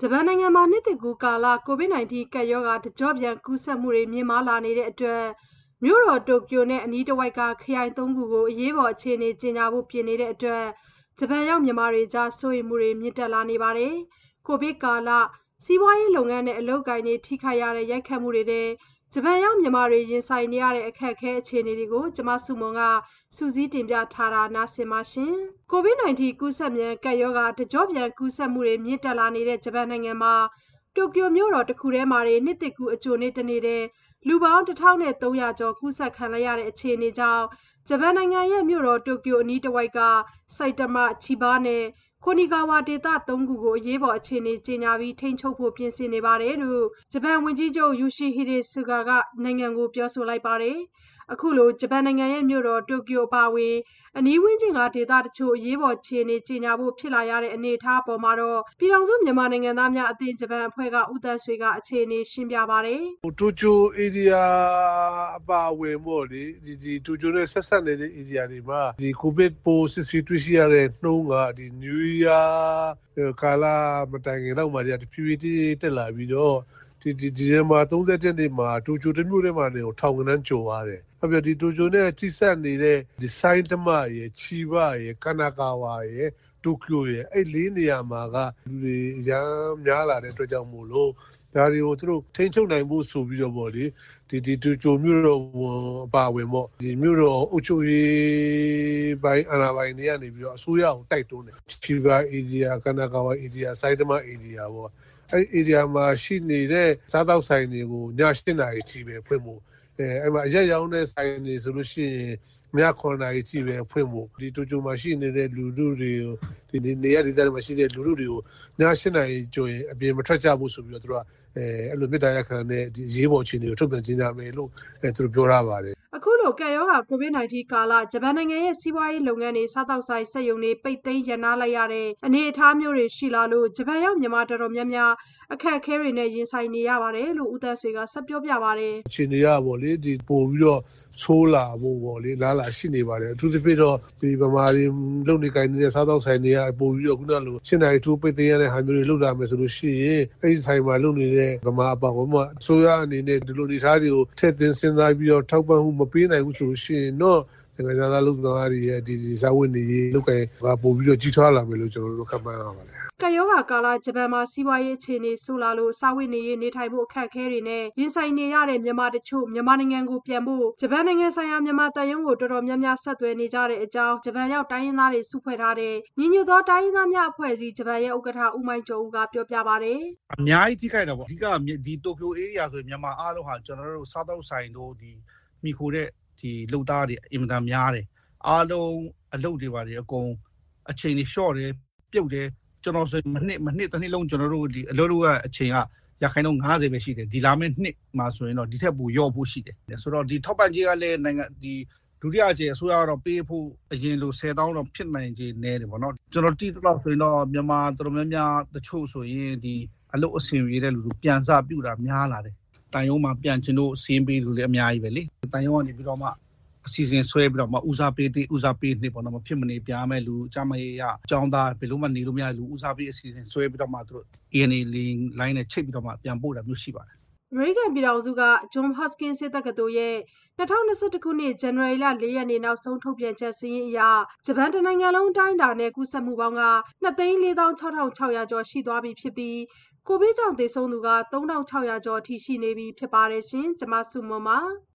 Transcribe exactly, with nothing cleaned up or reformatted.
ဂျပန်နိုင်ငံမှာနှစ်သစ်ကူးကာလ ကိုဗစ် ၁၉ ကပ်ရောဂါတကျော့ပြန်ကူးစက်မှုတွေမြင့်မားလာနေတဲ့အတွက်မြို့တော်တိုကျိုနဲ့အနီးတစ်ဝိုက်ကခရိုင်သုံးခုကိုအရေးပေါ်အခြေအနေကြေညာဖို့ပြင်နေတဲ့အတွက်ဂျပန်ရောက်မြန်မာတွေကြားစိုးရိမ်မှုတွေမြင့်တက်လာနေပါတယ်။ကိုဗစ်ကာလစီးပွားရေးလုပ်ငန်းနဲ့အလုပ်အကိုင်တွေထိခိုက်ရတဲ့ရိုက်ခတ်မှုတွေထဲဂျပန်ရောက်မြန်မာတွေရင်ဆိုင်နေရတဲ့အခက်အခဲအခြေအနေတွေကိုကျမစုမွန်ကစုစည်းတင်ပြထားတာနားဆင်ပါရှင်။ကိုဗစ် ၁၉ ကူးစက်မြန်ကပ်ရောဂါတကျော့ပြန်ကူးစက်မှုတွေမြင့်တက်လာနေတဲ့ဂျပန်နိုင်ငံမှာတိုကျိုမြို့တော်တစ်ခုထဲမှာနှစ်သစ်ကူးအကြိုနေ့တစ်နေ့တည်းလူပေါင်းတစ်ထောင်သုံးရာကျော်ကူးစက်ခံလိုက်ရတဲ့အခြေအနေကြောင့်ဂျပန်နိုင်ငံရဲ့မြို့တော်တိုကျိုအနီးတစ်ဝိုက်က埼တမ၊ချီဘာနဲ့ခိုနီဂါဝါဒေသသုံးခုကိုအရေးပေါ်အခြေအနေကြေညာပြီးထိန်းချုပ်ဖို့ပြင်ဆင်နေပါတယ်လို့ဂျပန်ဝန်ကြီးချုပ် Yoshihide Suga ကနိုင်ငံကိုပြောဆိုလိုက်ပါတယ်။အခုလိုဂျပန်နိုင်ငံရဲ့မြို့တော်တိုကျိုအပါအဝင်အနီးဝန်းကျင်ကဒေသတချို့အရေးပေါ်အခြေအနေကြေညာဖို့ဖြစ်လာရတဲ့အနေအထားအပေါ်မှာတော့ပြည်ထောင်စုမြန်မာနိုင်ငံသားများအသင်းဂျပန်အဖွဲ့ကဦးသန်းဆွေကအခြေအနေရှင်းပြပါတယ်။တိုကျို area အပါအဝင်ပေါ့လေဒီဒီတိုကျိုနဲ့ဆက်ဆက်နေတဲ့ area တွေမှာဒီကိုဗစ်ပိုးစစ်ဆေးတွေ့ရှိရတဲ့နှုန်းကဒီ New Year ကာလမတိုင်ခင်တော့မှတဖြည်းဖြည်းတက်လာပြီးတော့ဒီဒီဒီဇင်ဘာသုံးဆယ့်တစ်နေ့မှာတိုကျိုတစ်မြို့ထဲမှာနေထောင်ကနန်းကျော်သွားတယ်။အဲ့ပြီးဒီတိုကျိုနဲ့ထိစပ်နေတဲ့ဒီဆိုင်တမရဲ့ချီဘရဲ့ကနာကာဝါရဲ့တိုကျိုရဲ့အဲ့လေးနေရာမှာကလူတွေရမ်းများလာတဲ့အတွက်ကြောင့်မို့လို့ဒါတွေကိုသူတို့ထိန်းချုပ်နိုင်ဖို့ဆိုပြီးတော့ပေါ့လေဒီဒီတိုကျိုမြို့တော်အပါဝင်ပေါ့ဒီမြို့တော်အုပ်ချုပ်ရေးပိုင်းအာဏာပိုင်တွေကနေပြီးတော့အစိုးရကိုတိုက်တွန်းတယ်ချီဘ area ကနာကာဝါ area ဆိုင်တမ area ပေါ့အဲ့ area မှာရှိနေတဲ့စားတောက်ဆိုင်တွေကိုည၈နာရီထိပဲဖွင့်ဖို့အဲအဲ့မှာအရက်ရောင်းတဲ့ဆိုင်တွေဆိုလို့ရှိရင်ညခုနှစ်နာရီထိပဲဖွင့်ဖို့ဒီတိုကျိုမှာရှိနေတဲ့လူလူတွေကိုဒီနေရာဒေသတွေမှာရှိတဲ့လူလူတွေကိုည၈နာရီကျော်ရင်အပြင်မထွက်ကြဘူးဆိုပြီးတော့သူတို့ကအဲအဲ့လိုမြစ်တာရက်ခံတဲ့ဒီရေးပေါ်အခြေအနေကိုထုတ်ပြန်ကြေညာမယ်လို့အဲသူတို့ပြောထားပါတယ်အခုလိုကပ်ရောဂါကိုဗစ် ၁၉ ကာလဂျပန်နိုင်ငံရဲ့စီးပွားရေးလုပ်ငန်းတွေစားတောက်ဆိုင်စက်ရုံတွေပိတ်သိမ်းရနာလိုက်ရတဲ့အနေအထားမျိုးတွေရှိလာလို့ဂျပန်ရောက်မြန်မာတော်တော်များများအခက်အခဲတွေနဲ့ရင်ဆိုင်နေရပါတယ်လို့ဦးသန်းဆွေကဆက်ပြောပြပါတယ်အခြေအနေရပေါ့လေဒီပို့ပြီးတော့ဆိုးလာဖို့ပေါ့လေလားလာရှိနေပါတယ်အထူးသဖြင့်တော့ဒီဗမာတွေလုံနေကိုင်းနေတဲ့စားတောက်ဆိုင်တွေကပို့ပြီးတော့ခုနလိုရှင်းနိုင်ထိုးပိတ်သိမ်းရတဲ့ဟာမျိုးတွေလုပ်လာမယ်ဆိုလို့ရှိရင်အဲ့ဒီဆိုင်မှာလုံနေတဲ့ဗမာအပေါင်းကဆိုရအနေနဲ့ဒီလိုနေသားတွေကိုထည့်သွင်းစဉ်းစားပြီးတော့ထောက်ပံ့မှုမပေးနိုင်ဘူးဆိုလို့ရှိရင်တော့နိုင်ငံသားလူသားတွေရဲ့ဒီဒီစာဝင်တွေလောက်ကပို့ပြီးတော့ကြီးထွားလာမယ်လို့ကျွန်တော်တို့ခန့်မှန်းရပါတယ်ကပ်ရောဂါကာလဂျပန်မှာစီးပွားရေးအခြေအနေဆိုးလာလို့စာဝတ်နေရေးနေထိုင်ဖို့အခက်အခဲတွေနဲ့ရင်ဆိုင်နေရတဲ့မြန်မာတချို့မြန်မာနိုင်ငံကိုပြန်ဖို့ဂျပန်နိုင်ငံဆိုင်ရာမြန်မာတပ်ရုံးကိုတော်တော်များများဆက်သွယ်နေကြတဲ့အကြောင်းဂျပန်ရောက်တိုင်းရင်းသားတွေစုဖွဲ့ထားတဲ့ညီညွတ်သောတိုင်းရင်းသားများအဖွဲ့အစည်းဂျပန်ရဲ့ဥက္ကဋ္ဌဦးမိုင်းကျော်ဦးကပြောပြပါတယ်အများကြီးထိခိုက်တာပေါ့အဓိကဒီတိုကျို area ဆိုရင်မြန်မာအားလုံးဟာကျွန်တော်တို့စားတော့ဆိုင်တို့ဒီမိခိုတဲ့ဒီလုတ်သားတွေအင်မတန်များတယ်အားလုံးအလုပ်တွေပါတယ်အကုန်အချိန်တွေ short တယ်ပြုတ်တယ်ကျွန်တော်ဆိုမနှစ်မနှစ်တစ်နှစ်လုံးကျွန်တော်တို့ဒီအလုပ်လုပ်ကအချိန်ကရခိုင်တော့၅၀ပဲရှိတယ်ဒီလာမယ့်နှစ်မှာဆိုရင်တော့ဒီထက်ပိုရော့ဖို့ရှိတယ်ဆိုတော့ဒီထောက်ပံ့ကြေးကလည်းနိုင်ငံဒီဒုတိယအကြိမ်အစိုးရကတော့ပေးဖို့အရင်လို၁၀တောင်းတော့ဖြစ်နိုင်ခြေနည်းတယ်ပေါ့နော်ကျွန်တော်တိတိတော့ဆိုရင်တော့မြန်မာတော်တော်များများတချို့ဆိုရင်ဒီအလုပ်အဆင်ပြေတဲ့လူတွေပြန်စားပြုတာများလာတယ်တန်ရုံးမှာပြန်ချင်လို့စင်းပေးလူတွေအများကြီးပဲလေတန်ရုံးကနေပြီးတော့မှအစီအစဉ်ဆွဲပြီးတော့မှဦးစားပေးတဲ့ဦးစားပေးနှစ်ပေါ့နော်မဖြစ်မနေပြားမဲ့လူအကြမရရအကြောင်းသားဘယ်လိုမှနေလို့မရလူဦးစားပေးအစီအစဉ်ဆွဲပြီးတော့မှသူတို့ A N A လိုင်းနဲ့ချိတ်ပြီးတော့မှပြန်ပို့တာမျိုးရှိပါတယ်အမေရိကန်ပြည်ထောင်စုက Johns Hopkins ဆေးတက္ကသိုလ်ရဲ့၂၀၂၁ခုနှစ်ဇန်နဝါရီလ၄ရက်နေ့နောက်ဆုံးထုတ်ပြန်ချက်စာရင်းအရဂျပန်တနိုင်ငံလုံးအတိုင်းအတာနဲ့ကူးစက်မှုပေါင်းက၂သိန်းလေးသောင်းခြောက်ထောင်ခြောက်ရာကျော်ရှိသွားပြီဖြစ်ပြီးကိုဗစ်ကြောင့်သေဆုံးသူကသုံးထောင်ခြောက်ရာကျော်အထိရှိနေပြီဖြစ်ပါတယ်ရှင်ကျွန်မစုမွန်ပါ